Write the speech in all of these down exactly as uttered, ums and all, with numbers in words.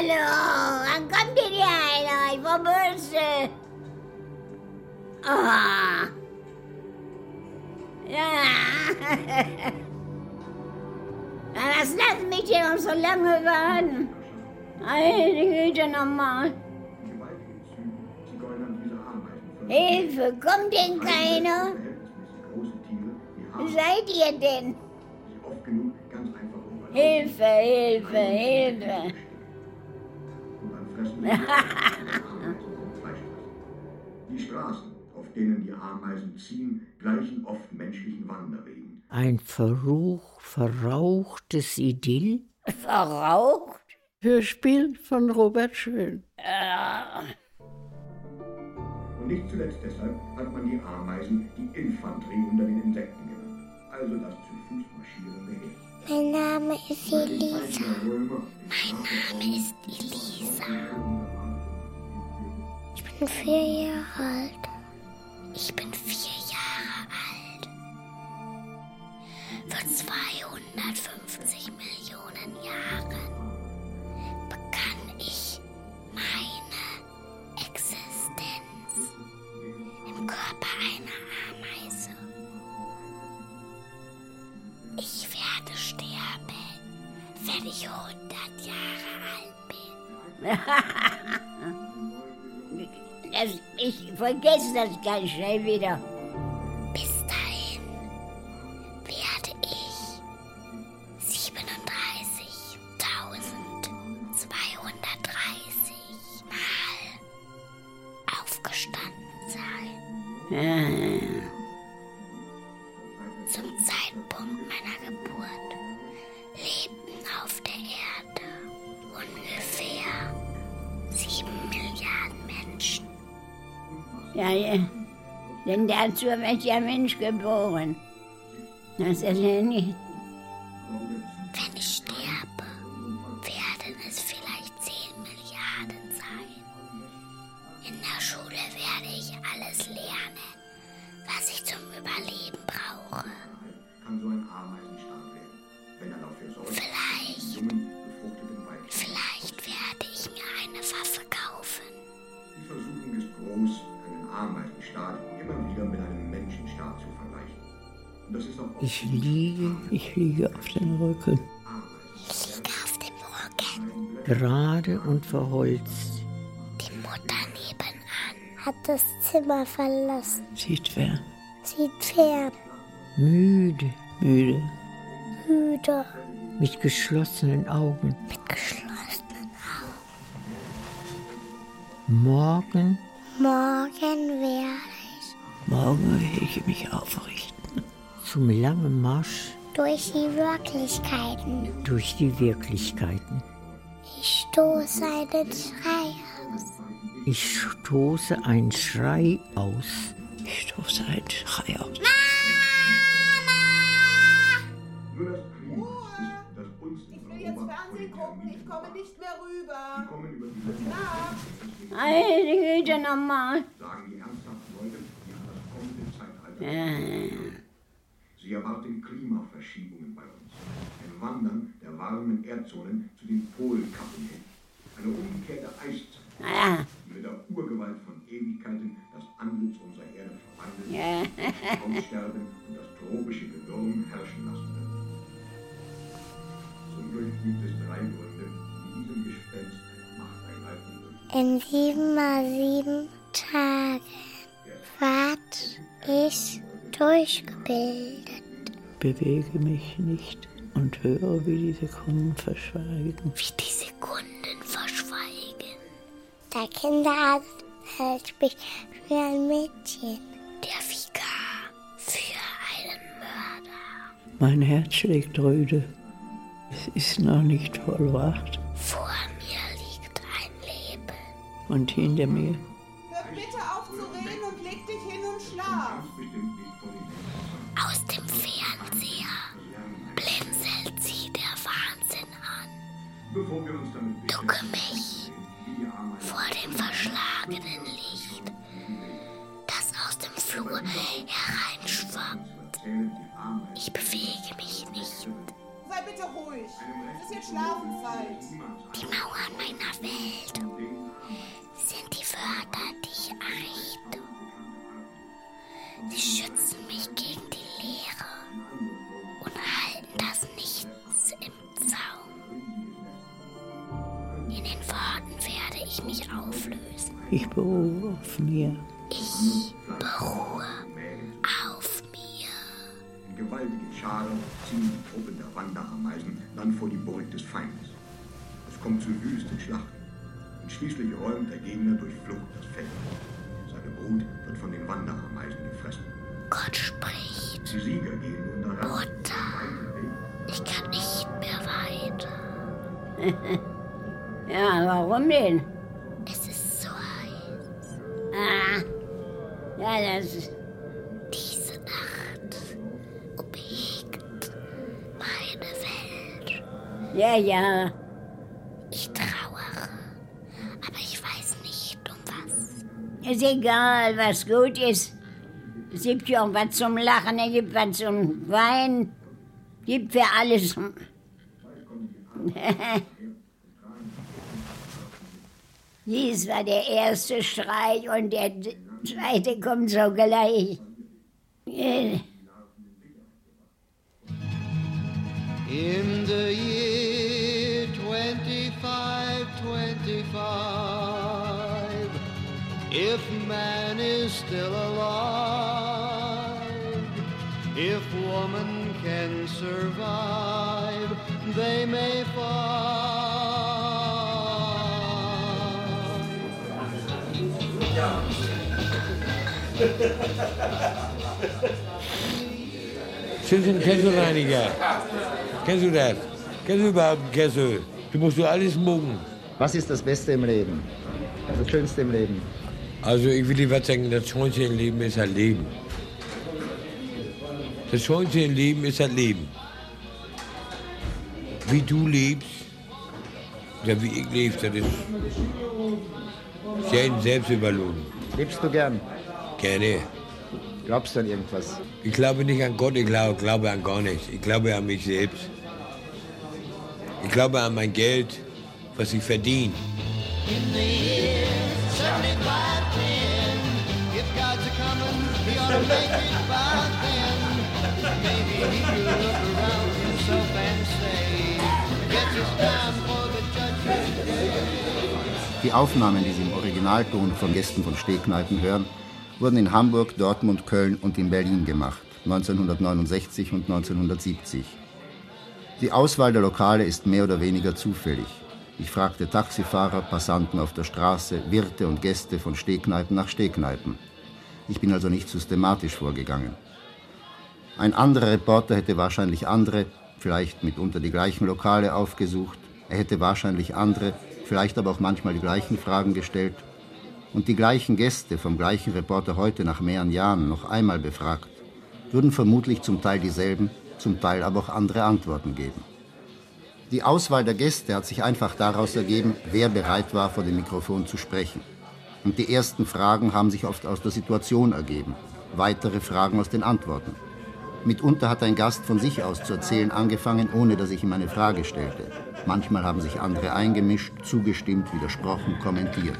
Hallo, wann kommt denn hier einer? Ich war böse. Ah. Ja. Ja, was lassen mich hier noch so lange warten? Meine Güte nochmal. Hilfe, kommt denn keiner? Wo seid ihr denn? Hilfe, Hilfe, Hilfe. Die Straßen, auf denen die Ameisen ziehen, gleichen oft menschlichen Wanderwegen. Ein verruch, verrauchtes Idyll? Verraucht? Hörspiel von Robert Schön. Ja. Und nicht zuletzt deshalb hat man die Ameisen die Infanterie unter den Insekten genannt. Also das zu Fuß marschierende Heer. Mein Name ist Elisa. Mein Name ist Elisa. Ich bin vier Jahre alt. Ich bin vier Jahre alt. Vor zweihundertfünfzig Millionen Jahren begann ich meine Existenz im Körper einer Ameise. Ich werde sterben, wenn ich hundert Jahre alt bin. Das, ich vergesse das ganz schnell wieder. Bis dahin werde ich siebenunddreißigtausendzweihundertdreißig Mal aufgestanden sein. Ja. Zum Zeitpunkt meiner Geburt lebten auf der Erde ungefähr sieben Milliarden Menschen. Ja, ja. Denn dazu wird ja Mensch geboren. Das ist ja nicht. Wenn ich sterbe, werden es vielleicht zehn Milliarden sein. In der Schule werde ich alles lernen, was ich zum Überleben brauche. Kann so ein Ameisenstaat werden, wenn er dafür sorgt, Vielleicht, jungen, befruchteten Weibchen. vielleicht werde ich mir eine Waffe kaufen. Die Versuchung ist groß, einen Ameisenstaat immer wieder mit einem Menschenstaat zu vergleichen. Und das ist auch oft Ich liege, ich liege auf dem Rücken, Ich liege auf dem Rücken. gerade und verholzt. Die Mutter nebenan hat das Zimmer verlassen. Sieht fern, Sieht fern, müde, müde, müde, mit geschlossenen Augen. mit geschlossenen Augen. Morgen, Morgen werde ich morgen werde ich mich aufrichten. Zum langen Marsch durch die Wirklichkeiten. durch die Wirklichkeiten. Ich stoße einen Schrei aus. Ich stoße einen Schrei aus. Ich stoße einen Schrei aus. nur das Klima ist, das uns in Ich will jetzt Europa Fernsehen gucken, ich komme nicht mehr Die rüber. kommen über diese Na? Meine Güte nochmal. sagen die ernsthaften Leute, die an das kommende Zeitalter Ja. Sie erwarten Klimaverschiebungen bei uns. Ein Wandern der warmen Erdzonen zu den Polkappen hin. Eine umgekehrte Eiszeit, Ja. die mit der Urgewalt von Ewigkeiten das Antlitz unserer Erde verwandelt, Ja. das Aussterben und das tropische Gewürm herrschen lassen wird. Zum Glück gibt es drei Gründe, die diesem Gespenst Macht einhalten würden. In sieben mal sieben Tagen ward ich durchgebildet. Bewege mich nicht und höre, wie die Sekunden verschweigen. Wie die Sekunden verschweigen. Der Kinderarzt hält mich für ein Mädchen. Der Vikar für einen Mörder. Mein Herz schlägt röde. Es ist noch nicht vollbracht. Vor mir liegt ein Leben. Und hinter mir Hör bitte auf zu reden und leg dich hin und schlaf. Bestimmt nicht von den Menschen. Aus dem Fernseher blinzelt sie der Wahnsinn an. Bevor wir uns damit Ducke mich wie die Ameisen vor dem verschlagenen Licht, das aus dem Flur hereinschwappt. erzählen, die Ameisen Ich bewege mich nicht. Sei bitte ruhig. Es ist jetzt Schlafenszeit. Die Mauern meiner Welt sind die Wörter, die ich errichte. Sie schützen mich gegen die Leere und halten das Nichts im Zaum. In den Worten werde ich mich auflösen. Ich beruhe auf mir. Ich beruhe auf mir. In gewaltigen Scharen ziehen die Truppen der Wanderameisen dann vor die Burg des Feindes. Es kommt zu wüsten Schlachten. Und schließlich räumt der Gegner durch Flucht das Feld. Seine Brut wird von den Wanderameisen gefressen. Gott spricht. Die Sieger gehen nun daran. Mutter, ich kann nicht mehr weiter. Ja, warum denn? Es ist so heiß. Ah, ja, das ist... Diese Nacht umhegt meine Welt. Ja, ja. Ich trauere, aber ich weiß nicht um was. Ist egal, was gut ist. Es gibt ja auch was zum Lachen, es gibt was zum Weinen. Gibt für alles. Dies war der erste Streich und der zweite kommt sogleich. In the year twenty-five twenty-five, if man is still alive, if woman can survive, they may find. Sind Kesselreiniger. Kennst du das? Kennst du überhaupt einen Kessel? Du musst du alles mucken. Was ist das Beste im Leben? Das Schönste im Leben? Also ich will dir was sagen, das Schönste im Leben ist das Leben. Das Schönste im Leben ist das Leben. Wie du lebst, oder wie ich lebe, das ist sehr selbstüberlohnt. Lebst du gern? Gerne. Glaubst du an irgendwas? Ich glaube nicht an Gott, ich glaube, glaube an gar nichts. Ich glaube an mich selbst. Ich glaube an mein Geld, was ich verdiene. In the year seventy-five ten, if God's a-comin', he ought to make it by then. Maybe he could look around himself and say, guess it's time for the judgment day. Die Aufnahmen, die Sie im Originalton von Gästen von Stehkneipen hören, wurden in Hamburg, Dortmund, Köln und in Berlin gemacht, neunzehnhundertneunundsechzig und neunzehnhundertsiebzig. Die Auswahl der Lokale ist mehr oder weniger zufällig. Ich fragte Taxifahrer, Passanten auf der Straße, Wirte und Gäste von Stehkneipen nach Stehkneipen. Ich bin also nicht systematisch vorgegangen. Ein anderer Reporter hätte wahrscheinlich andere, vielleicht mitunter die gleichen Lokale aufgesucht. Er hätte wahrscheinlich andere, vielleicht aber auch manchmal die gleichen Fragen gestellt. Und die gleichen Gäste vom gleichen Reporter heute nach mehreren Jahren noch einmal befragt, würden vermutlich zum Teil dieselben, zum Teil aber auch andere Antworten geben. Die Auswahl der Gäste hat sich einfach daraus ergeben, wer bereit war, vor dem Mikrofon zu sprechen. Und die ersten Fragen haben sich oft aus der Situation ergeben, weitere Fragen aus den Antworten. Mitunter hat ein Gast von sich aus zu erzählen angefangen, ohne dass ich ihm eine Frage stellte. Manchmal haben sich andere eingemischt, zugestimmt, widersprochen, kommentiert.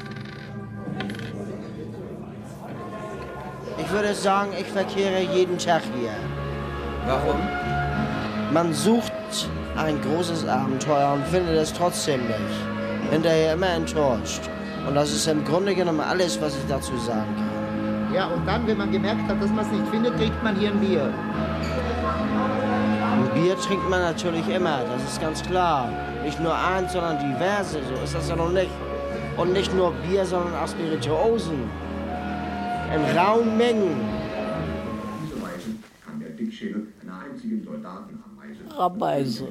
Ich würde sagen, ich verkehre jeden Tag hier. Warum? Man sucht ein großes Abenteuer und findet es trotzdem nicht. Hinterher immer enttäuscht. Und das ist im Grunde genommen alles, was ich dazu sagen kann. Ja, und dann, wenn man gemerkt hat, dass man es nicht findet, trinkt man hier ein Bier. Ein Bier trinkt man natürlich immer, das ist ganz klar. Nicht nur eins, sondern diverse, so ist das ja noch nicht. Und nicht nur Bier, sondern auch Spirituosen. In rauen Mengen. Auf diese Weise kann der Dickschädel einer einzigen Soldatenameise Ameise.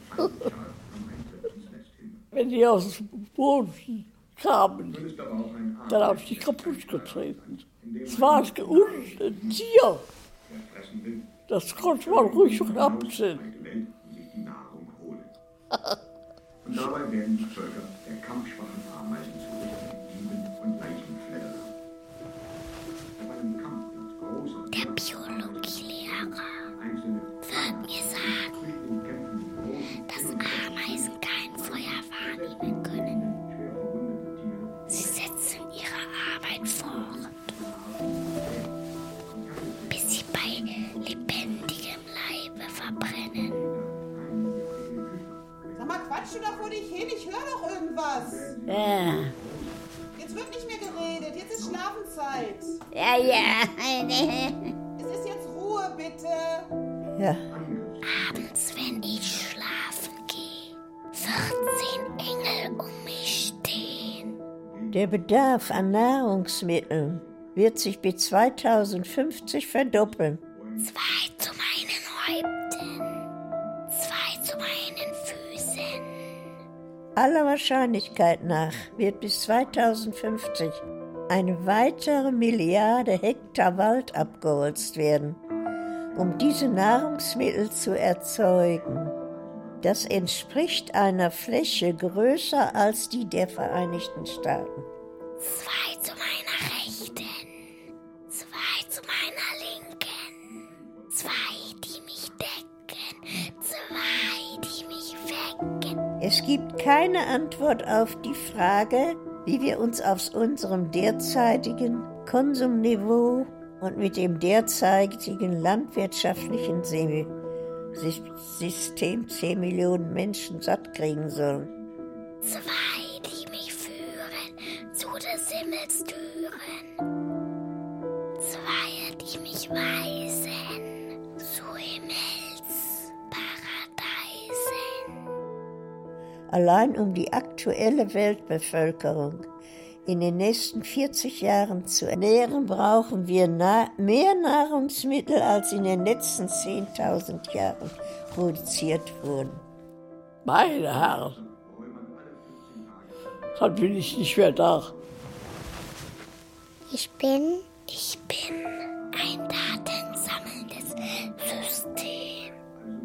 Wenn die aus dem Boden kamen, dann habe ich die kaputt getreten. Es war ein Tier. Das konnte man ruhig und abziehen. Und dabei werden die Völker der kampfschwachen Ameisen zu Dieben und Leichenfledderern. Der Biologielehrer wird mir sagen, Mama, quatsch du doch vor dich hin, ich höre doch irgendwas. Ja. Jetzt wird nicht mehr geredet, jetzt ist Schlafenszeit. Ja, ja. Es ist jetzt Ruhe, bitte. Ja. Abends, wenn ich schlafen gehe, vierzehn Engel um mich stehen. Der Bedarf an Nahrungsmitteln wird sich bis zweitausendfünfzig verdoppeln. Zwei zu meinen Häupten, zwei zu meinen Füßen. Aller Wahrscheinlichkeit nach wird bis zweitausendfünfzig eine weitere Milliarde Hektar Wald abgeholzt werden, um diese Nahrungsmittel zu erzeugen. Das entspricht einer Fläche größer als die der Vereinigten Staaten. Zwei zu meiner Rechten, zwei zu meiner Linken, zwei, die mich decken, zwei, die mich wecken. Es gibt keine Antwort auf die Frage, wie wir uns aus unserem derzeitigen Konsumniveau und mit dem derzeitigen landwirtschaftlichen System zehn Millionen Menschen satt kriegen sollen. Zwei, die mich führen zu des Himmels Türen. Zwei, die mich weisen zu Himmels Paradeisen. Allein um die aktuelle Weltbevölkerung in den nächsten vierzig Jahren zu ernähren, brauchen wir na- mehr Nahrungsmittel, als in den letzten zehntausend Jahren produziert wurden. Meine Herren, dann bin ich nicht mehr da. Ich bin, ich bin ein datensammelndes System.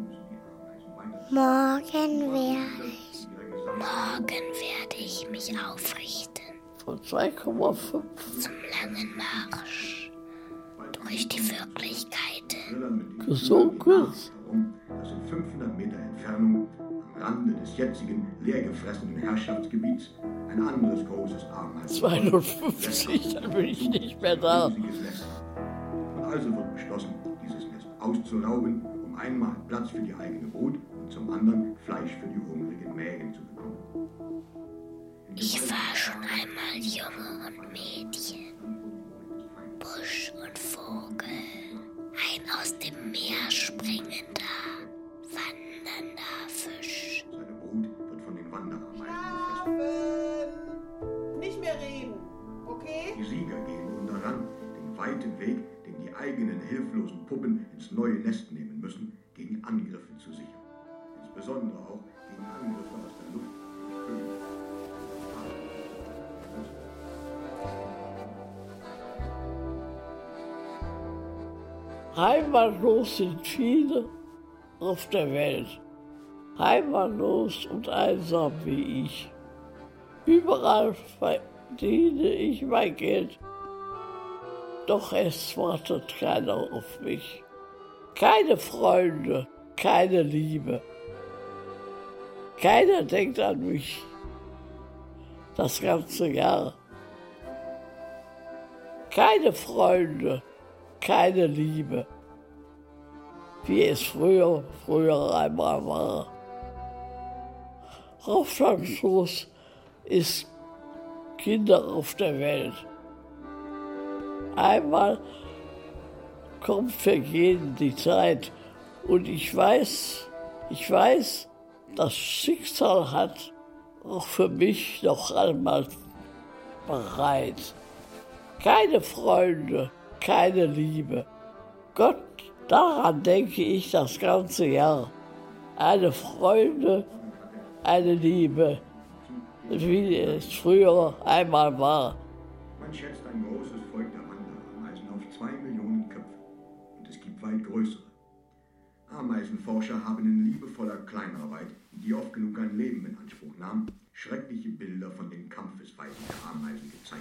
Morgen werde ich, morgen werde ich mich aufrichten. Von zwei Komma fünf Zum langen Marsch durch die Wirklichkeit. gesunken. Dass in fünfhundert Meter Entfernung am Rande des jetzigen leergefressenen Herrschaftsgebiets ein anderes großes Ameisen. zweiundfünfzig, dann bin ich nicht mehr da. Und also wird beschlossen, dieses Nest auszurauben, um einmal Platz für die eigene Brut und zum anderen Fleisch für die hungrigen Mägen zu bekommen. Ich war schon einmal Junge und Mädchen, Busch und Vogel, ein aus dem Meer springender, wandernder Fisch. Seine Brut wird von den Wanderameisen Schlafen. Nicht mehr reden, okay? Die Sieger gehen nun daran, den weiten Weg, den die eigenen hilflosen Puppen ins neue Nest nehmen müssen, gegen Angriffe zu sichern. Insbesondere auch gegen Angriffe aus der Luft. Heimatlos sind viele auf der Welt. Heimatlos und einsam wie ich. Überall verdiene ich mein Geld. Doch es wartet keiner auf mich. Keine Freunde, keine Liebe. Keiner denkt an mich. Das ganze Jahr. Keine Freunde, keine Liebe, wie es früher, früher einmal war. Hoffnungslos ist Kinder auf der Welt. Einmal kommt für jeden die Zeit und ich weiß, ich weiß, das Schicksal hat auch für mich noch einmal bereit. Keine Freunde, keine Liebe. Gott, daran denke ich das ganze Jahr. Eine Freude, eine Liebe, wie es früher einmal war. Man schätzt ein großes Volk der Wanderameisen auf zwei Millionen Köpfe. Und es gibt weit größere. Ameisenforscher haben in liebevoller Kleinarbeit, die oft genug ein Leben in Anspruch nahm, schreckliche Bilder von den Kampfesweisen der Ameisen gezeigt.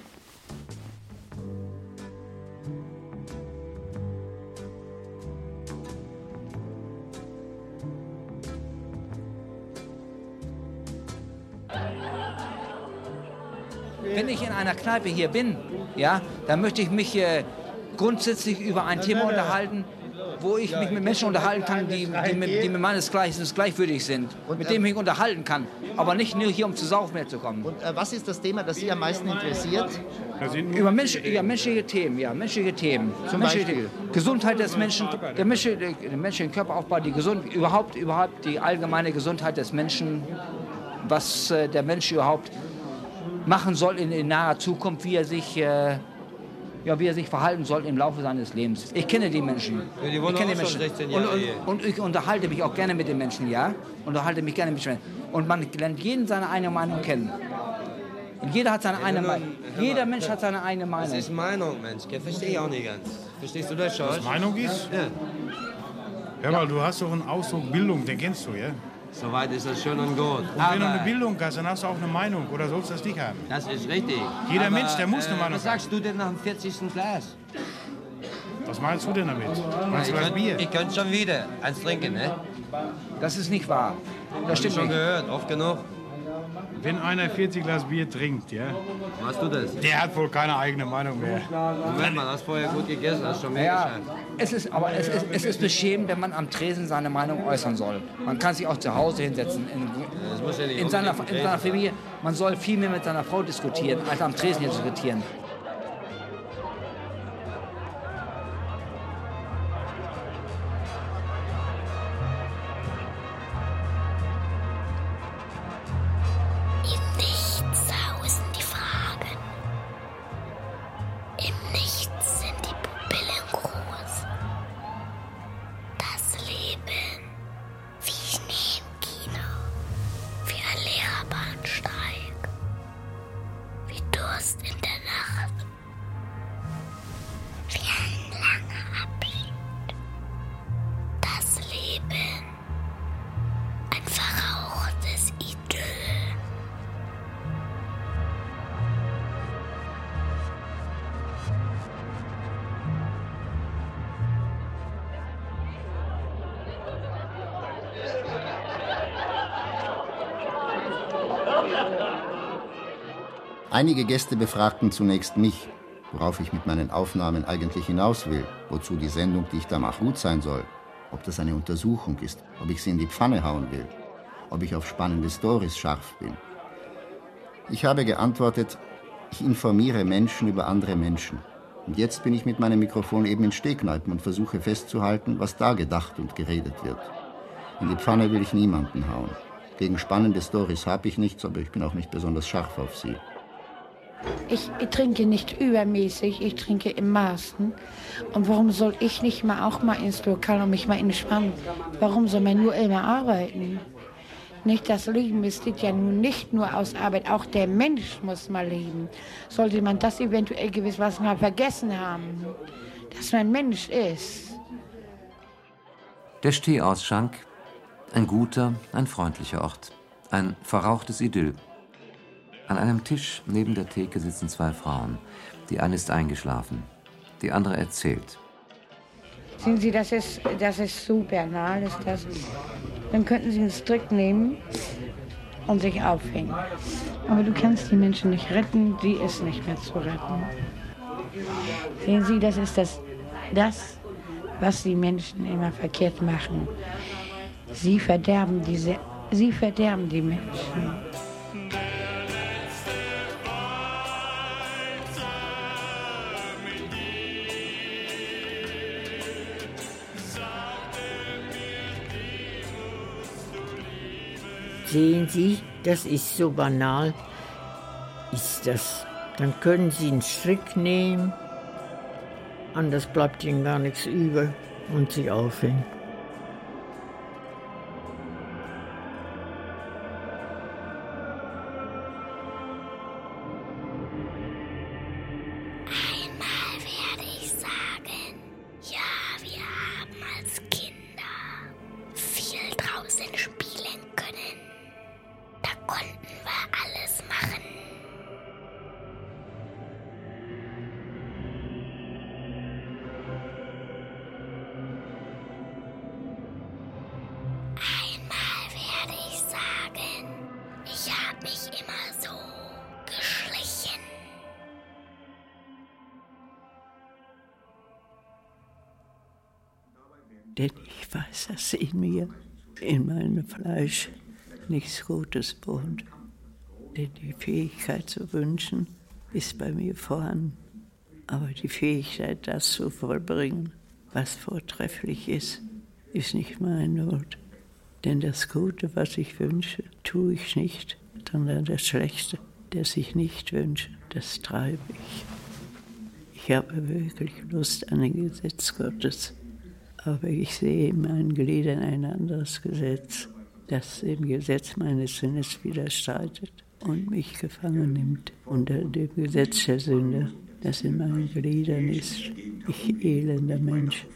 Wenn ich in einer Kneipe hier bin, ja, dann möchte ich mich äh, grundsätzlich über ein Thema unterhalten, wo ich mich mit Menschen unterhalten kann, die, die, mit, die mit meinesgleichen gleichwürdig sind, und, mit denen ich mich unterhalten kann, aber nicht nur hier, um zu saufen mehr zu kommen. Und äh, was ist das Thema, das Sie am meisten interessiert? Über Mensch, ja, menschliche Themen, ja, menschliche Themen. Zum menschliche Beispiel? Themen. Gesundheit des Menschen, der, Mensch, der, der menschliche Körperaufbau, die Gesund, überhaupt, überhaupt die allgemeine Gesundheit des Menschen, was äh, der Mensch überhaupt machen soll in, in naher Zukunft, wie er sich äh, ja, wie er sich verhalten soll im Laufe seines Lebens. Ich kenne die Menschen. Ja, die wohnen ich kenne auch die schon Menschen. sechzehn Jahre und, hier. und, und ich unterhalte mich auch gerne mit den Menschen, ja? Unterhalte mich gerne mit den Menschen. Und man lernt jeden seine eigene Meinung kennen. Und jeder hat seine eigene Meinung. Jeder Mensch hat seine eigene Meinung. Das ist Meinung, Mensch. Das verstehe ich auch nicht ganz. Verstehst du das schon? Was Meinung ist? Ja. Hör mal, du hast doch einen Ausdruck Bildung, den kennst du, ja? Soweit ist das schön und gut. Und wenn du eine Bildung hast, dann hast du auch eine Meinung. Oder sollst du das nicht haben? Das ist richtig. Jeder Aber, Mensch, der muss eine äh, Meinung was sagst du denn nach dem vierzigsten Glas? Was meinst du denn damit? Ja, Meinst ich du das Bier? könnte könnt schon wieder eins trinken, ne? Das ist nicht wahr. Das Hab stimmt ich schon nicht. gehört, oft genug. Wenn einer vierzig Glas Bier trinkt, ja? Machst du das? Der hat wohl keine eigene Meinung mehr. Moment mal, hast vorher gut gegessen, hast schon mehr Ja, geschafft. es ist, aber es ist, es ist beschämend, wenn man am Tresen seine Meinung äußern soll. Man kann sich auch zu Hause hinsetzen, in, Das muss ja nicht in, seiner, unbedingt in seiner Familie. Man soll viel mehr mit seiner Frau diskutieren, als am Tresen hier diskutieren. Im Nichts sausen die Fragen. Im Nichts sind die Pupillen groß. Das Leben wie Schnee im Kino, wie ein leerer Bahnsteig, wie Durst in der Nacht, wie ein langer Abschied. Das Leben, ein verrauchtes Idyll. Einige Gäste befragten zunächst mich, worauf ich mit meinen Aufnahmen eigentlich hinaus will, wozu die Sendung, die ich da mache, gut sein soll, ob das eine Untersuchung ist, ob ich sie in die Pfanne hauen will, ob ich auf spannende Storys scharf bin. Ich habe geantwortet, ich informiere Menschen über andere Menschen. Und jetzt bin ich mit meinem Mikrofon eben in Stehkneipen und versuche festzuhalten, was da gedacht und geredet wird. In die Pfanne will ich niemanden hauen. Gegen spannende Storys habe ich nichts, aber ich bin auch nicht besonders scharf auf sie. Ich, ich trinke nicht übermäßig, ich trinke im Maßen. Und warum soll ich nicht mal auch mal ins Lokal und mich mal entspannen? Warum soll man nur immer arbeiten? Nicht, das Leben besteht ja nun nicht nur aus Arbeit, auch der Mensch muss mal leben. Sollte man das eventuell gewissermaßen mal vergessen haben, dass man Mensch ist. Der Stehausschank, ein guter, ein freundlicher Ort, ein verrauchtes Idyll. An einem Tisch neben der Theke sitzen zwei Frauen. Die eine ist eingeschlafen, die andere erzählt. Sehen Sie, das ist, das ist so banal, ist das. Dann könnten Sie einen Strick nehmen und sich aufhängen. Aber du kannst die Menschen nicht retten, die ist nicht mehr zu retten. Sehen Sie, das ist das, das, was die Menschen immer verkehrt machen. Sie verderben diese, sie verderben die Menschen. Sehen Sie, das ist so banal, ist das. Dann können Sie einen Strick nehmen, anders bleibt Ihnen gar nichts über und sich aufhängen. Einmal werde ich sagen, ja, wir haben als Kinder viel draußen spielen können. Da konnten wir alles machen. Denn ich weiß, dass in mir, in meinem Fleisch, nichts Gutes wohnt. Denn die Fähigkeit zu wünschen ist bei mir vorhanden. Aber die Fähigkeit, das zu vollbringen, was vortrefflich ist, ist nicht meine Not. Denn das Gute, was ich wünsche, tue ich nicht, sondern das Schlechte, das ich nicht wünsche, das treibe ich. Ich habe wirklich Lust an dem Gesetz Gottes, aber ich sehe in meinen Gliedern ein anderes Gesetz, das dem Gesetz meines Sinnes widerstreitet und mich gefangen nimmt unter dem Gesetz der Sünde, das in meinen Gliedern ist. Ich elender Mensch.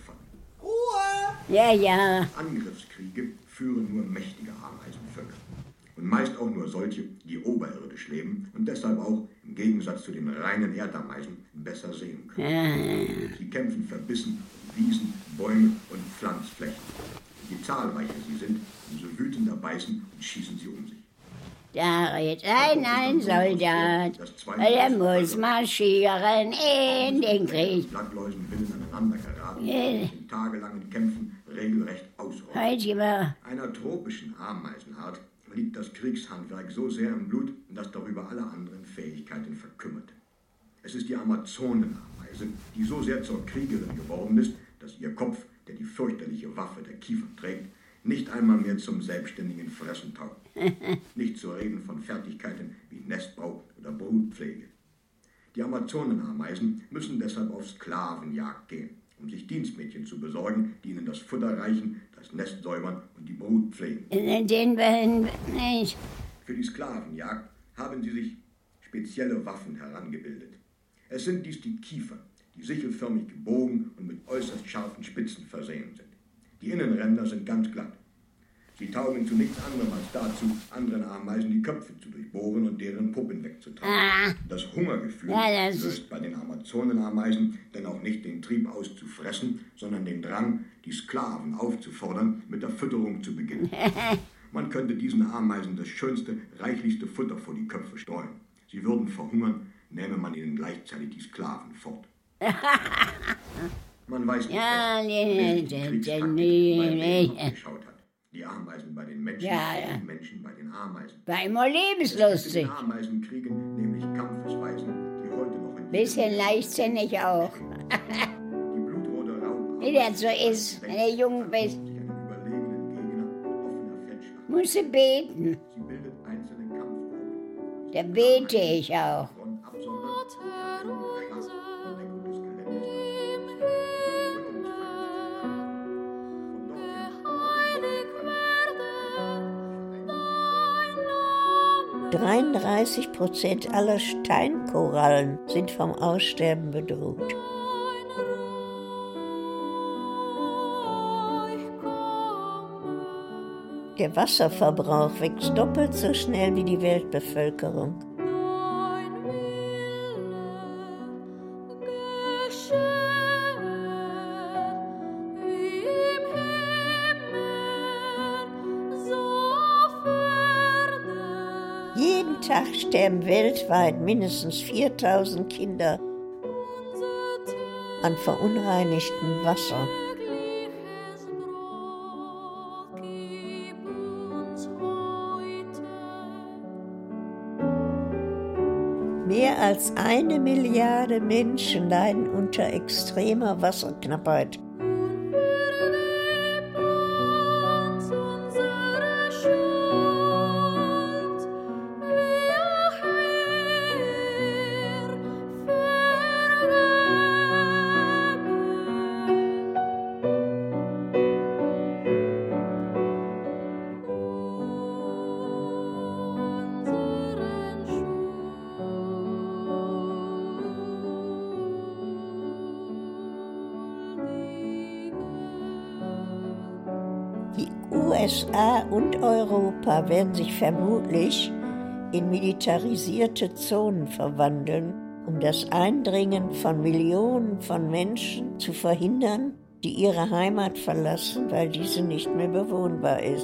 Ruhe! Ja, ja. Angriffskriege führen nur mächtige Ameisenvölker. Und meist auch nur solche, die oberirdisch leben und deshalb auch, im Gegensatz zu den reinen Erdameisen, besser sehen können. Sie kämpfen verbissen um Wiesen, Bäume und Pflanzflächen. Je zahlreicher sie sind, umso wütender beißen und schießen sie um sich. Da redet ein, ein Soldat, der muss marschieren in den Krieg. Blattläusen willen aneinander geraten, in tagelangen Kämpfen regelrecht ausrotten. Einer tropischen Ameisenart liegt das Kriegshandwerk so sehr im Blut, dass darüber alle anderen Fähigkeiten verkümmert. Es ist die Amazonenameise, die so sehr zur Kriegerin geworden ist, dass ihr Kopf, der die fürchterliche Waffe der Kiefer trägt, nicht einmal mehr zum selbstständigen Fressen taugt. Nicht zu reden von Fertigkeiten wie Nestbau oder Brutpflege. Die Amazonenameisen müssen deshalb auf Sklavenjagd gehen, um sich Dienstmädchen zu besorgen, die ihnen das Futter reichen, das Nest säubern und die Brut pflegen. Den beiden nicht. Für die Sklavenjagd haben sie sich spezielle Waffen herangebildet. Es sind dies die Kiefer, die sichelförmig gebogen und mit äußerst scharfen Spitzen versehen sind. Die Innenränder sind ganz glatt. Sie taugen zu nichts anderem als dazu, anderen Ameisen die Köpfe zu durchbohren und deren Puppen wegzutragen. Ah. Das Hungergefühl ja, das löst bei den Amazonenameisen denn auch nicht den Trieb aus zu fressen, sondern den Drang, die Sklaven aufzufordern, mit der Fütterung zu beginnen. Man könnte diesen Ameisen das schönste, reichlichste Futter vor die Köpfe streuen. Sie würden verhungern, nähme man ihnen gleichzeitig die Sklaven fort. Man weiß nicht, ja, nee, nee, nee, nee. geschaut hat. Die Ameisen bei den Menschen, ja, ja. Die Menschen bei den Ameisen. War immer lebenslustig. Die Ameisenkriegen, nämlich Kampfesweisen, die heute noch in bisschen leichtsinnig auch. Die blutrote Raupe. Wie das so ist, wenn du jung bist. Musst du beten. Sie bildet einzelne Kampfgruppen. Da bete ich auch. dreiunddreißig Prozent aller Steinkorallen sind vom Aussterben bedroht. Der Wasserverbrauch wächst doppelt so schnell wie die Weltbevölkerung. Jeden Tag sterben weltweit mindestens viertausend Kinder an verunreinigtem Wasser. Mehr als eine Milliarde Menschen leiden unter extremer Wasserknappheit. U S A und Europa werden sich vermutlich in militarisierte Zonen verwandeln, um das Eindringen von Millionen von Menschen zu verhindern, die ihre Heimat verlassen, weil diese nicht mehr bewohnbar ist.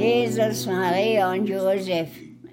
Jesus, Maria und Josef.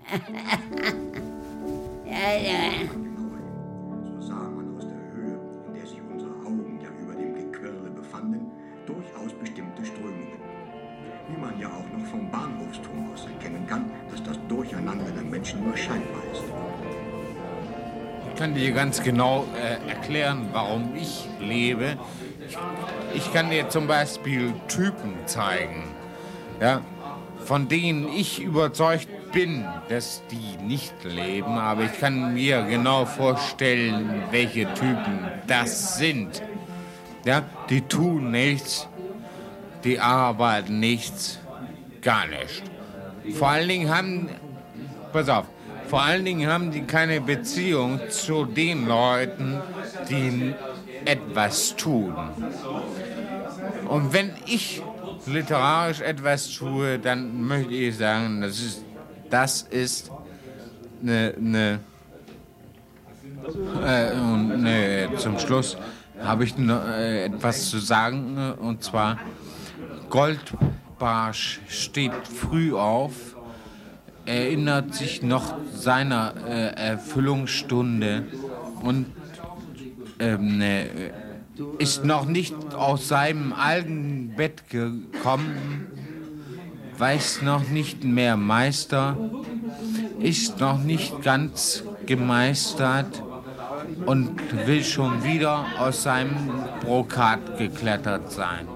Ja, ja. So sah man aus der Höhe, in der sich unsere Augen ja über dem Gequirle befanden, durchaus bestimmte Strömungen. Wie man ja auch noch vom Bahnhofsturm aus erkennen kann, dass das Durcheinander der Menschen nur scheinbar ist. Ich kann dir ganz genau äh, erklären, warum ich lebe. Ich, ich kann dir zum Beispiel Typen zeigen, ja, von denen ich überzeugt bin, dass die nicht leben, aber ich kann mir genau vorstellen, welche Typen das sind. Ja, die tun nichts, die arbeiten nichts, gar nichts. Vor allen Dingen haben, pass auf, vor allen Dingen haben die keine Beziehung zu den Leuten, die etwas tun. Und wenn ich literarisch etwas tue, dann möchte ich sagen, das ist, das ist eine, eine äh, und ne, zum Schluss habe ich noch äh, etwas zu sagen, und zwar Goldbarsch steht früh auf, erinnert sich noch seiner äh, Erfüllungsstunde und ähm, äh, ist noch nicht aus seinem alten Bett gekommen, weiß noch nicht mehr Meister, ist noch nicht ganz gemeistert und will schon wieder aus seinem Brokat geklettert sein.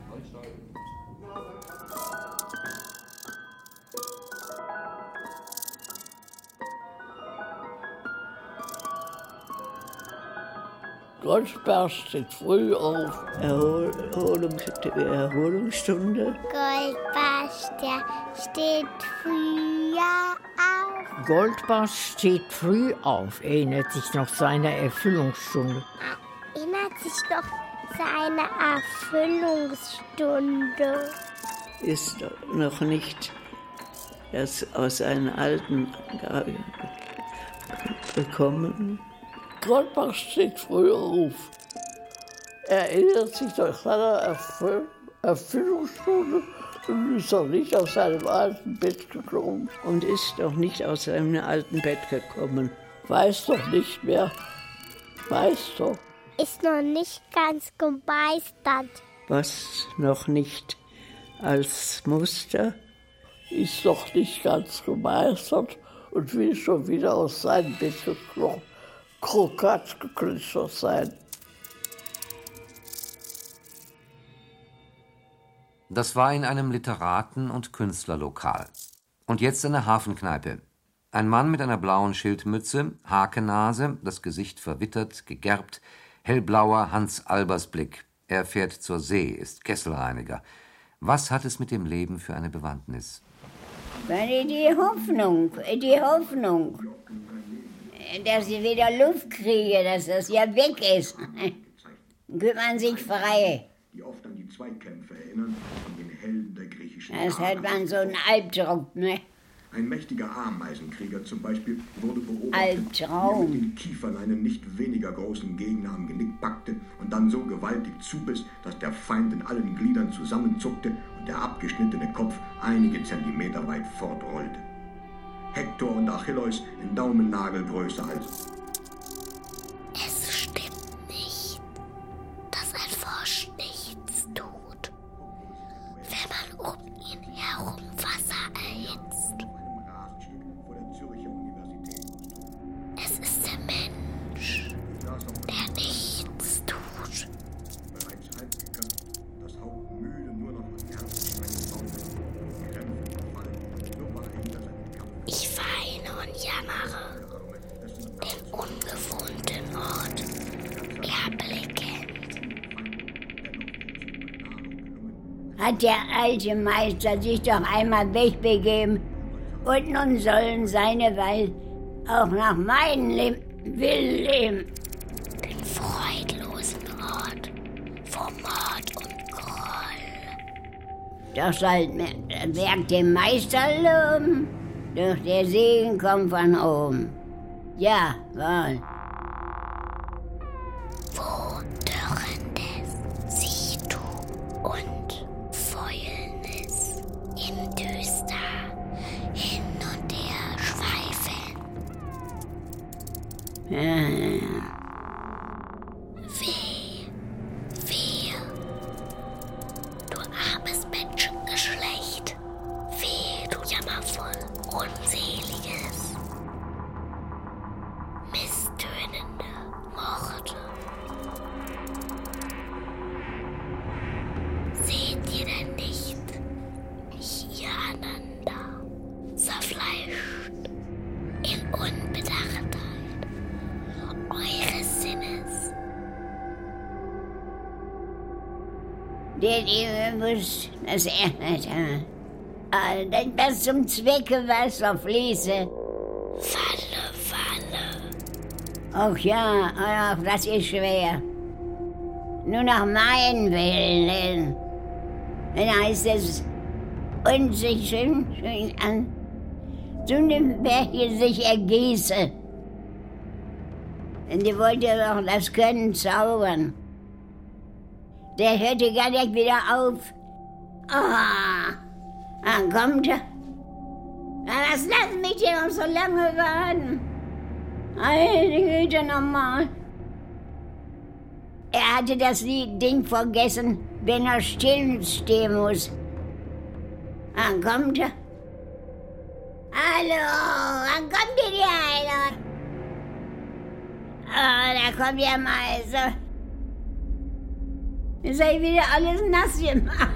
Goldbarsch steht früh auf. Erholung, Erholungsstunde. Goldbarsch, der steht früher auf. Goldbarsch steht früh auf, erinnert sich noch seiner Erfüllungsstunde. Erinnert sich doch seine Erfüllungsstunde. Ist noch nicht das aus einem alten gekommen. Goldbarsch steht früh auf. Er erinnert sich durch seine Erfüll Erfüllungsstunde und ist noch nicht aus seinem alten Bett gekommen. Und ist noch nicht aus seinem alten Bett gekommen. Weiß doch nicht mehr. Weiß doch. Ist noch nicht ganz gemeistert. Was noch nicht als Muster ist noch nicht ganz gemeistert und will schon wieder aus seinem Bett gekrochen. Krokat geklettert sein. Das war in einem Literaten- und Künstlerlokal. Und jetzt eine Hafenkneipe. Ein Mann mit einer blauen Schildmütze, Hakenase, das Gesicht verwittert, gegerbt, hellblauer Hans-Albers-Blick. Er fährt zur See, ist Kesselreiniger. Was hat es mit dem Leben für eine Bewandtnis? Weil die Hoffnung, die Hoffnung, dass ich wieder Luft kriege, dass das ja weg ist. Dann gibt man sich frei. Die oft an die Zweikämpfe erinnern von den Helden der griechischen Das hat man so einen Albtraum, ne? Ein mächtiger Ameisenkrieger zum Beispiel wurde beobachtet, Albtraum. wie er mit den Kiefern einen nicht weniger großen Gegner am Genick packte und dann so gewaltig zubiss, dass der Feind in allen Gliedern zusammenzuckte und der abgeschnittene Kopf einige Zentimeter weit fortrollte. Hektor und Achilleus in Daumennagelgröße also. Es stimmt nicht, dass ein Frosch nichts tut, wenn man um ihn herum Wasser erhitzt. Es ist der Mensch, der nichts tut. Das Haupt müde nur noch an Herzschwingen baumeln, Krämpfe verfallen, nur wach hinter seinem Kampf. Ich weine und jammere, den ungewohnten Ort erblickend. Hat der alte Meister sich doch einmal wegbegeben und nun sollen seine Wahl auch nach meinem Leben will leben. Den freudlosen Ort vor Mord und Groll. Doch soll das Werk dem Meister loben, doch der Segen kommt von oben. Ja, wohl. Wo Dürrendes siehst du und Fäulnis im Düstern. Ja. Weh, weh, du armes Menschengeschlecht, weh, du jammervoll, unseliges, misstönende Worte. Seht ihr denn nicht, hier einander, zerfleischt, in Unbedachtheit eures Sinnes? Der Liebe muss das Ernst haben. Denn das zum Zwecke Wasser fließe. Falle, falle. Ach ja, ach, das ist schwer. Nur nach meinen Willen. Dann heißt es, und sich schön, schön an so einem Berge sich ergieße. Und die wollte doch das Können zaubern. Der hörte gar nicht wieder auf. Ah, dann kommt er. Na, was lassen mich denn noch so lange warten? Meine Güte nochmal. Er hatte das Ding vergessen, wenn er still stehen muss. Dann kommt er. Hallo, wann kommt denn die Heiler? Ah, da kommt der Meister. Ist er wieder alles nass gemacht.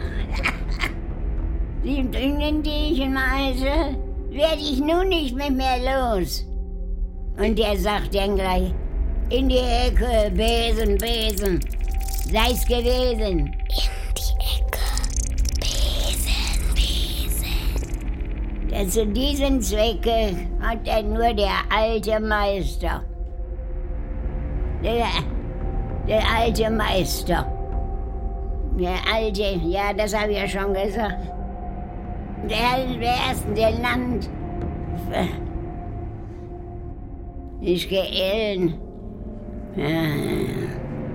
Die Dünnen, die ich meise, werde ich nun nicht mit mir los. Und der sagt dann gleich, in die Ecke, Besen, Besen, sei's gewesen. In die Ecke, Besen, Besen. Denn zu diesem Zwecke hat er nur der alte Meister. Der, der alte Meister. Der alte, ja, das habe ich ja schon gesagt. Der, der erste, der Land. Ich geirrt. Ja.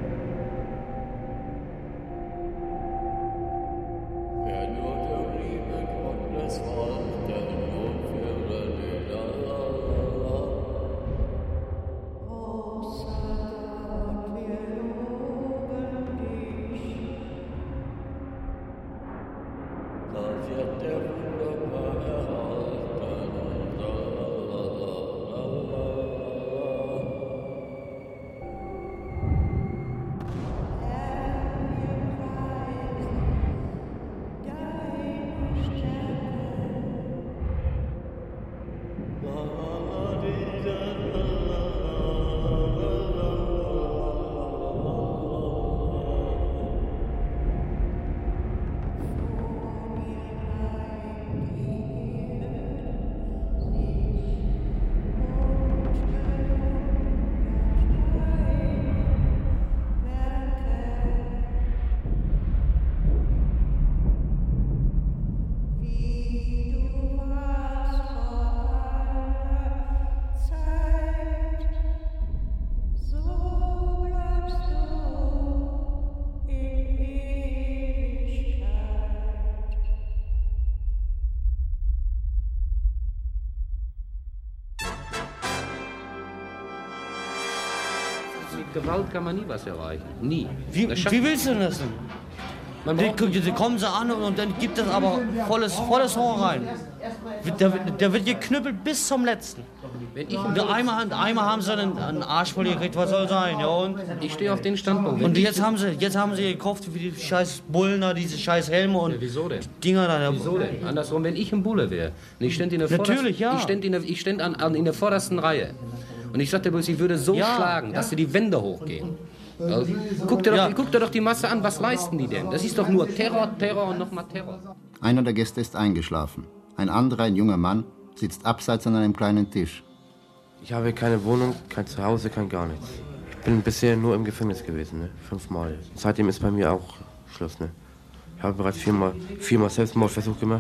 Gewalt kann man nie was erreichen. Nie. Wie, wie willst du das denn? Man die, die kommen sie an und, und dann gibt es aber volles, volles Horn rein. Der, der wird geknüppelt bis zum Letzten. Wenn ich und einmal, einmal haben sie einen, einen Arsch voll gekriegt, was soll sein? Ja, und ich stehe auf den Standpunkt. Und jetzt haben, sie, jetzt haben sie gekauft wie die scheiß Bullen da, diese scheiß Helme und ja, wieso denn? Dinger da. Wieso denn? Andersrum, wenn ich ein Bulle wäre und ich stände in der Natürlich, ja. Ich stände in der, ich stände an, an, in der vordersten Reihe. Und ich sagte bloß, ich würde so ja. schlagen, dass sie die Wände hochgehen. Also, guck, dir doch, ja. guck dir doch die Masse an, was leisten die denn? Das ist doch nur Terror, Terror und nochmal Terror. Einer der Gäste ist eingeschlafen. Ein anderer, ein junger Mann, sitzt abseits an einem kleinen Tisch. Ich habe keine Wohnung, kein Zuhause, kein gar nichts. Ich bin bisher nur im Gefängnis gewesen, ne? Fünfmal. Seitdem ist bei mir auch Schluss. Ne? Ich habe bereits viermal, viermal Selbstmordversuch gemacht.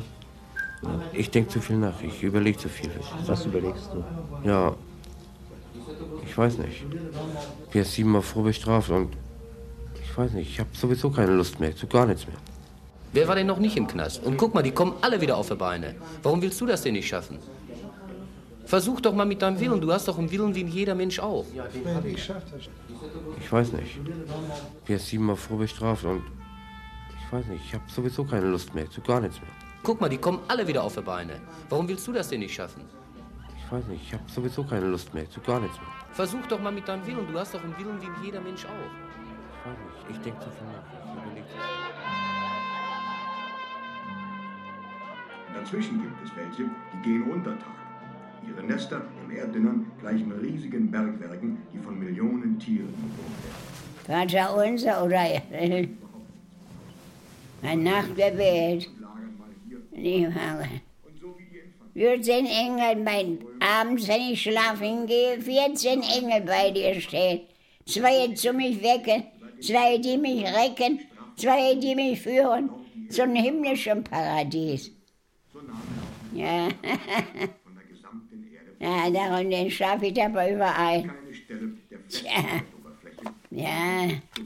Ich denke zu viel nach, ich überlege zu viel. Was überlegst du? Ja, ich weiß nicht. Ich bin jetzt siebenmal vorbestraft und ich weiß nicht, ich habe sowieso keine Lust mehr, zu gar nichts mehr. Wer war denn noch nicht im Knast? Und guck mal, die kommen alle wieder auf die Beine. Warum willst du das denn nicht schaffen? Versuch doch mal mit deinem Willen. Du hast doch einen Willen wie jeder Mensch auch. Ja, den hab ich. Ich weiß nicht. Ich bin jetzt siebenmal vorbestraft und ich weiß nicht, ich habe sowieso keine Lust mehr, zu gar nichts mehr. Guck mal, die kommen alle wieder auf die Beine. Warum willst du das denn nicht schaffen? Ich weiß nicht, ich habe sowieso keine Lust mehr, zu gar nichts mehr. Versuch doch mal mit deinem Willen. Du hast doch einen Willen wie jeder Mensch auch. Ich weiß nicht, ich denke zu viel nach. Ich überlege zu viel. Dazwischen gibt es welche, die gehen unter Tag. Ihre Nester im Erdinnern gleichen riesigen Bergwerken, die von Millionen Tieren bewohnt werden. Vater unser oder ein Nachtgebet. vierzehn Engel, mein, abends, wenn ich schlafen gehe, vierzehn Engel bei dir stehen. Zwei zu mich wecken, zwei, die mich recken, zwei, die mich führen zum himmlischen Paradies. Ja, ja, darum den schlafe ich aber überall. Tja, ja.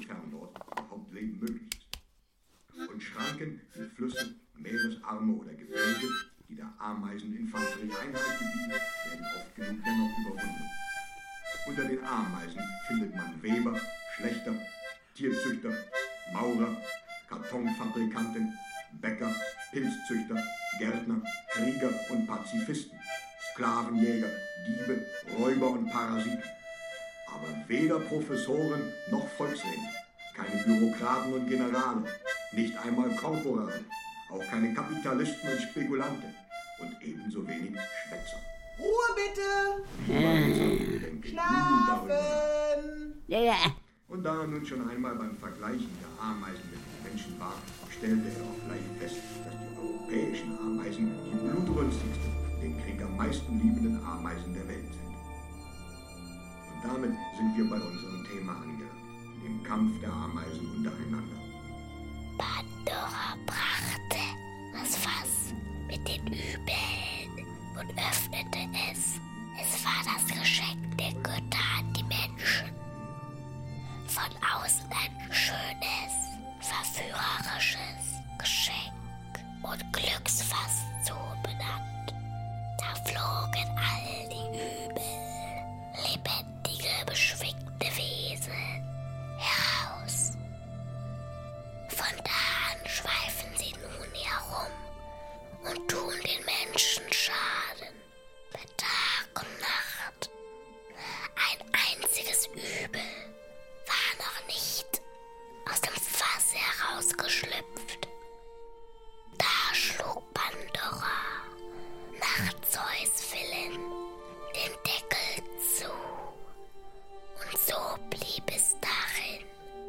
Und Schranken wie Flüsse, Meeresarme oder Gebirge, die der Ameiseninfanterie Einhalt gebieten, werden oft genug dennoch überwunden. Unter den Ameisen findet man Weber, Schlächter, Tierzüchter, Maurer, Kartonfabrikanten, Bäcker, Pilzzüchter, Gärtner, Krieger und Pazifisten, Sklavenjäger, Diebe, Räuber und Parasiten. Aber weder Professoren noch Volksredner, keine Bürokraten und Generale, nicht einmal Korporale, auch keine Kapitalisten und Spekulanten und ebenso wenig Schwätzer. Ruhe bitte! Äh. Schlafen! Ja. Und da er nun schon einmal beim Vergleichen der Ameisen mit den Menschen war, stellte er auch gleich fest, dass die europäischen Ameisen die blutrünstigsten, den Krieg am meisten liebenden Ameisen der Welt sind. Und damit sind wir bei unserem Thema angelangt, dem Kampf der Ameisen untereinander. Pandora brachte das Fass mit den Übeln und öffnete es. Es war das Geschenk der Götter an die Menschen. Von außen ein schönes, verführerisches Geschenk und Glücksfass so benannt. Da flogen all die Übel, lebendige, beschwingte Wesen heraus. Von da an schweifen sie nun herum und tun den Menschen Schaden, bei Tag und Nacht. Ein einziges Übel war noch nicht aus dem Fass herausgeschlüpft. Da schlug Pandora nach Zeus Willen den Deckel zu, und so blieb es darin.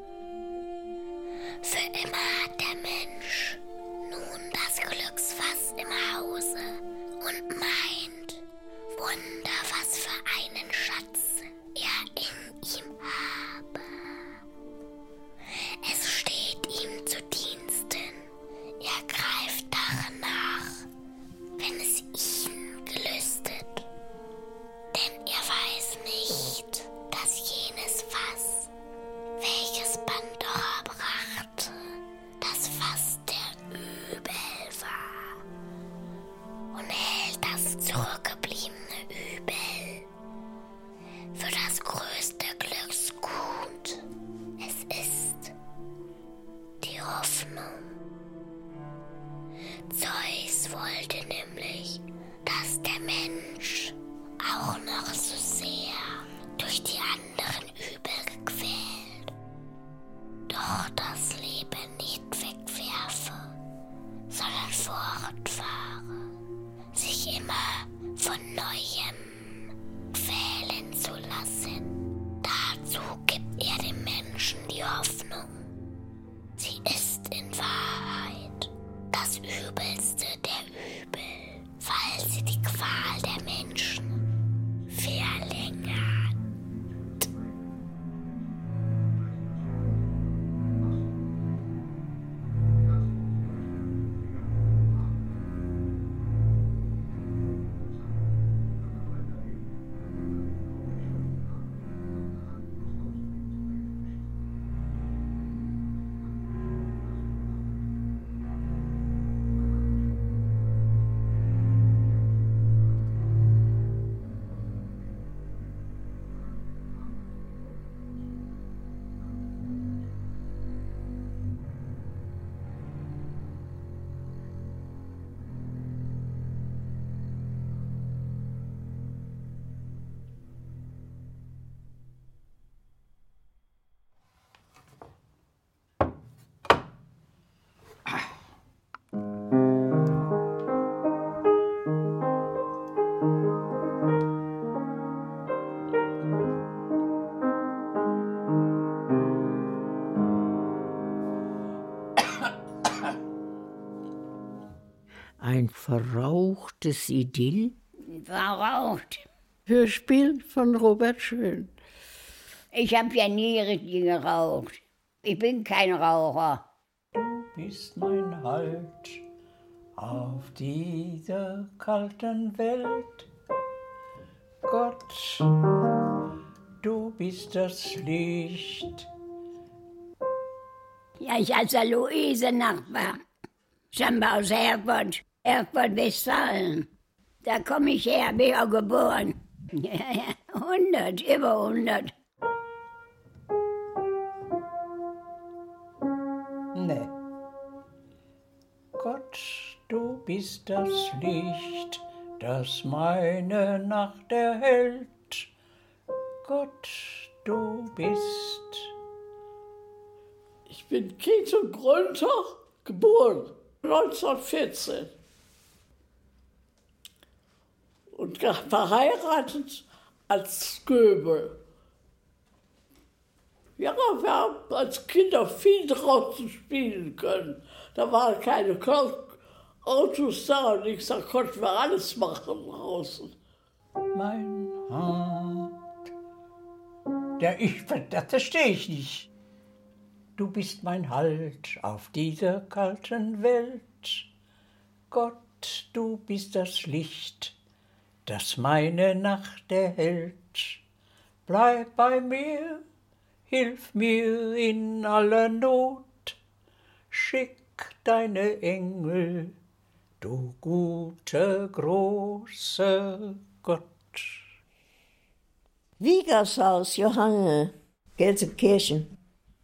Für immer hat der Mensch nun das Glücksfass im Hause und meint, Wunder, was für einen Schatz er in ihm habe. Es steht ihm zu Diensten, er greift danach, wenn es ihn gelüstet. Denn er weiß nicht, dass jenes Fass, welches Pandora brachte, das Fass der Übel war, und hält das zurückgebliebene Übel für das größte Glücksgut. Es ist die Hoffnung. Zeus wollte nämlich, dass der Mensch auch noch so sehr durch die anderen Übel gequält, doch das Leben nicht wegwerfe, sondern fortfahre, sich immer von Neuem quälen zu lassen. Dazu gibt er dem Menschen die Hoffnung. Sie ist in Wahrheit das Übelste der Übel, weil sie die Qual der Menschen verlängert. Ein verrauchtes Idyll? Verraucht. Hörspiel von Robert Schön. Ich habe ja nie richtig geraucht. Ich bin kein Raucher. Du bist mein Halt auf dieser kalten Welt. Gott, du bist das Licht. Ja, ich als der Luise-Nachbar. Scheinbar aus Erfurt, Erfurt, Westfalen. Da komme ich her, bin auch geboren. Ja, ja, hundert, über hundert. Nee. Gott, du bist das Licht, das meine Nacht erhellt. Gott, du bist. Ich bin Kies und Grünter, geboren neunzehnhundertvierzehn. Und verheiratet als Göbel. Ja, wir haben als Kinder viel draußen spielen können. Da waren keine Autos da und ich sag, konnten wir alles machen draußen. Mein Hart, der ich, das verstehe ich nicht. Du bist mein Halt auf dieser kalten Welt. Gott, du bist das Licht, das meine Nacht erhellt. Bleib bei mir, hilf mir in aller Not, schick deine Engel, du guter, großer Gott. Wiegershaus, Johanne, Gelsenkirchen.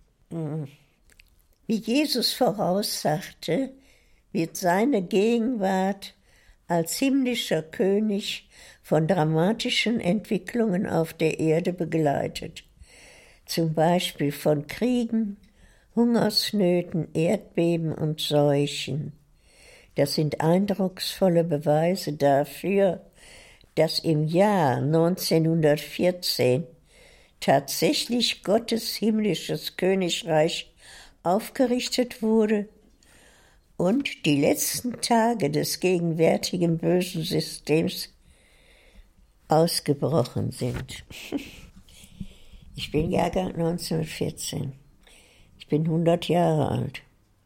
Wie Jesus voraussagte, wird seine Gegenwart als himmlischer König von dramatischen Entwicklungen auf der Erde begleitet. Zum Beispiel von Kriegen, Hungersnöten, Erdbeben und Seuchen. Das sind eindrucksvolle Beweise dafür, dass im Jahr neunzehnhundertvierzehn tatsächlich Gottes himmlisches Königreich aufgerichtet wurde und die letzten Tage des gegenwärtigen bösen Systems ausgebrochen sind. Ich bin Jahrgang neunzehnhundertvierzehn. Ich bin hundert Jahre alt.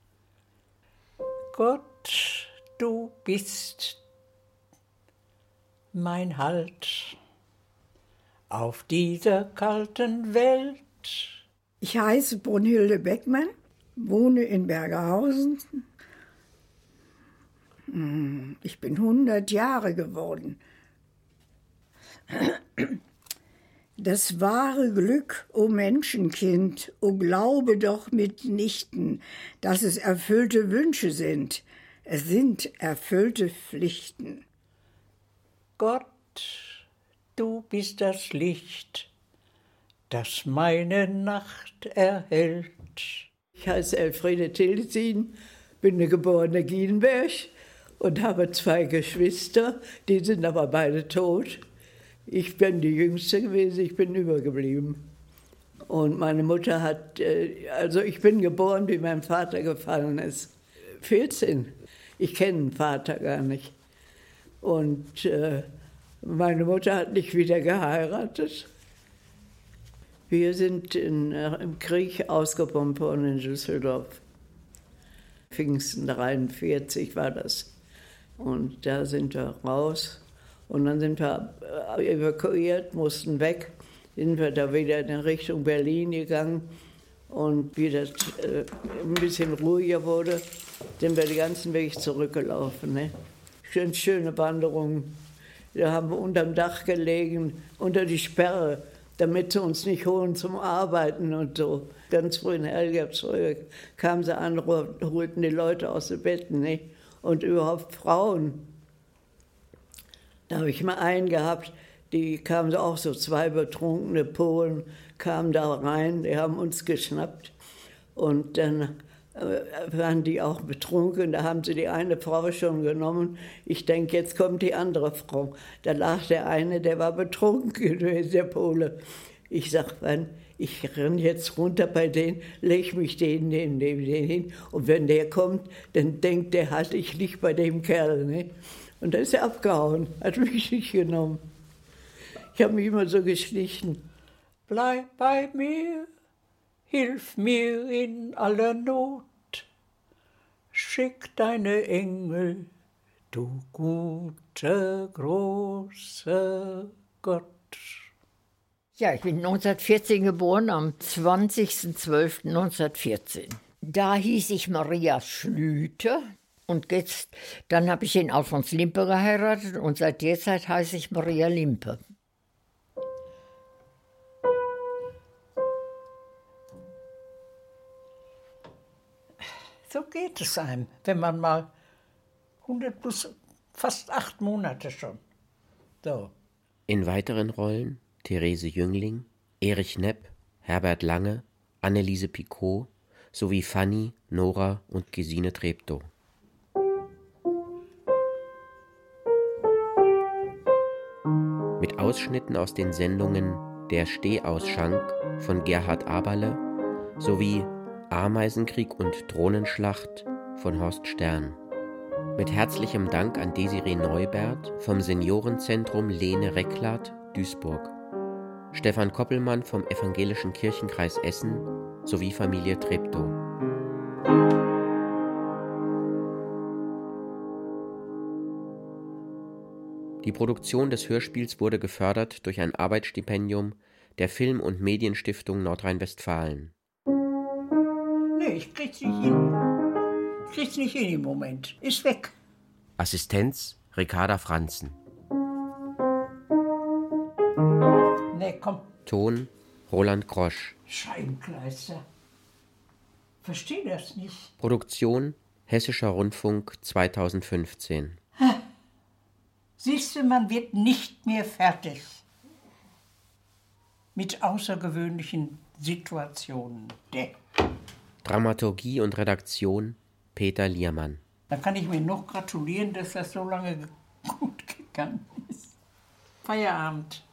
Gott, du bist mein Halt auf dieser kalten Welt. Ich heiße Brunhilde Beckmann, wohne in Bergerhausen. Ich bin hundert Jahre geworden. Das wahre Glück, o Menschenkind, o glaube doch mitnichten, dass es erfüllte Wünsche sind. Es sind erfüllte Pflichten. Gott, du bist das Licht, das meine Nacht erhellt. Ich heiße Elfriede Tilsin, bin eine geborene Gienberg und habe zwei Geschwister, die sind aber beide tot. Ich bin die Jüngste gewesen, ich bin übergeblieben. Und meine Mutter hat, also ich bin geboren, wie mein Vater gefallen ist. vierzehn. Ich kenne den Vater gar nicht. Und äh, meine Mutter hat nicht wieder geheiratet. Wir sind in, äh, im Krieg ausgebombt worden in Düsseldorf. Pfingsten dreiundvierzig war das. Und da sind wir raus. Und dann sind wir evakuiert, mussten weg. Sind wir da wieder in Richtung Berlin gegangen. Und wie das äh, ein bisschen ruhiger wurde, sind wir den ganzen Weg zurückgelaufen. Ne? Schön, schöne Wanderung. Wir haben unterm Dach gelegen, unter die Sperre, damit sie uns nicht holen zum Arbeiten und so. Ganz früh in Helgersbrück kamen sie an, holten die Leute aus den Betten. Ne? Und überhaupt Frauen. Da habe ich mal einen gehabt, die kamen auch so, zwei betrunkene Polen kamen da rein, die haben uns geschnappt. Und dann äh, waren die auch betrunken, da haben sie die eine Frau schon genommen. Ich denke, jetzt kommt die andere Frau. Da lag der eine, der war betrunken gewesen, der Pole. Ich sag, wann? ich renn jetzt runter bei denen, leg mich denen neben, neben denen hin. Und wenn der kommt, dann denkt der halt, ich lieg bei dem Kerl. Ne? Und dann ist er abgehauen, hat mich nicht genommen. Ich habe mich immer so geschlichen. Bleib bei mir, hilf mir in aller Not. Schick deine Engel, du guter, großer Gott. Ja, ich bin neunzehnhundertvierzehn geboren, am zwanzigsten zwölften neunzehnhundertvierzehn. Da hieß ich Maria Schlüter und jetzt, dann habe ich den Alfons Limpe geheiratet und seit der Zeit heiße ich Maria Limpe. So geht es einem, wenn man mal hundert plus fast acht Monate schon. So. In weiteren Rollen Therese Jüngling, Erich Nepp, Herbert Lange, Anneliese Picot sowie Fanny, Nora und Gesine Treptow. Mit Ausschnitten aus den Sendungen Der Stehausschank von Gerhard Aberle sowie Ameisenkrieg und Drohnenschlacht von Horst Stern. Mit herzlichem Dank an Desiree Neubert vom Seniorenzentrum Lene Recklath, Duisburg. Stefan Koppelmann vom Evangelischen Kirchenkreis Essen sowie Familie Treptow. Die Produktion des Hörspiels wurde gefördert durch ein Arbeitsstipendium der Film- und Medienstiftung Nordrhein-Westfalen. Nee, ich krieg's nicht hin. Ich krieg's nicht hin im Moment. Ist weg. Assistenz Ricarda Franzen. Nee, komm. Ton Roland Grosch. Scheibenkleister. Versteh das nicht. Produktion Hessischer Rundfunk zweitausendfünfzehn. Siehst du, man wird nicht mehr fertig mit außergewöhnlichen Situationen. De. Dramaturgie und Redaktion Peter Liermann. Da kann ich mir noch gratulieren, dass das so lange gut gegangen ist. Feierabend.